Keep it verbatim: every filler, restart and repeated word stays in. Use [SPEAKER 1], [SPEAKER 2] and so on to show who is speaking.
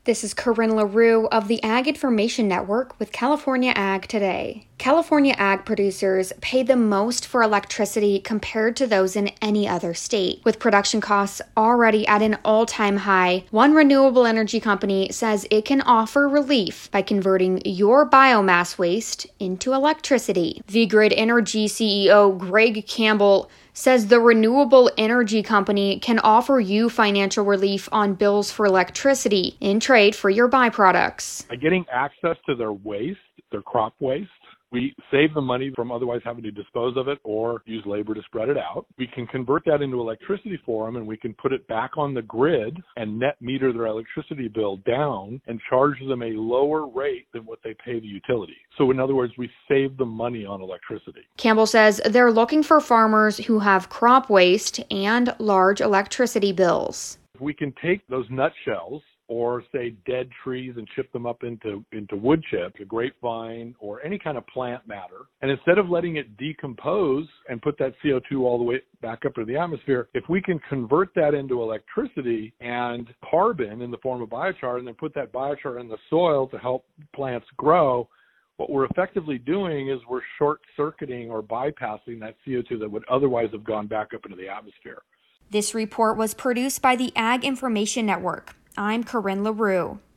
[SPEAKER 1] This is Corinne LaRue of the Ag Information Network with California Ag Today. California ag producers pay the most for electricity compared to those in any other state. With production costs already at an all-time high, one renewable energy company says it can offer relief by converting your biomass waste into electricity. VGrid Energy C E O Greg Campbell says the renewable energy company can offer you financial relief on bills for electricity in trade for your byproducts.
[SPEAKER 2] By getting access to their waste, their crop waste, we save the money from otherwise having to dispose of it or use labor to spread it out. We can convert that into electricity for them, and we can put it back on the grid and net meter their electricity bill down and charge them a lower rate than what they pay the utility. So in other words, we save them money on electricity.
[SPEAKER 1] Campbell says they're looking for farmers who have crop waste and large electricity bills.
[SPEAKER 2] We can take those nutshells or say dead trees and chip them up into, into wood chips, a grapevine, or any kind of plant matter. And instead of letting it decompose and put that C O two all the way back up into the atmosphere, if we can convert that into electricity and carbon in the form of biochar and then put that biochar in the soil to help plants grow, what we're effectively doing is we're short-circuiting or bypassing that C O two that would otherwise have gone back up into the atmosphere.
[SPEAKER 1] This report was produced by the Ag Information Network. I'm Corinne LaRue.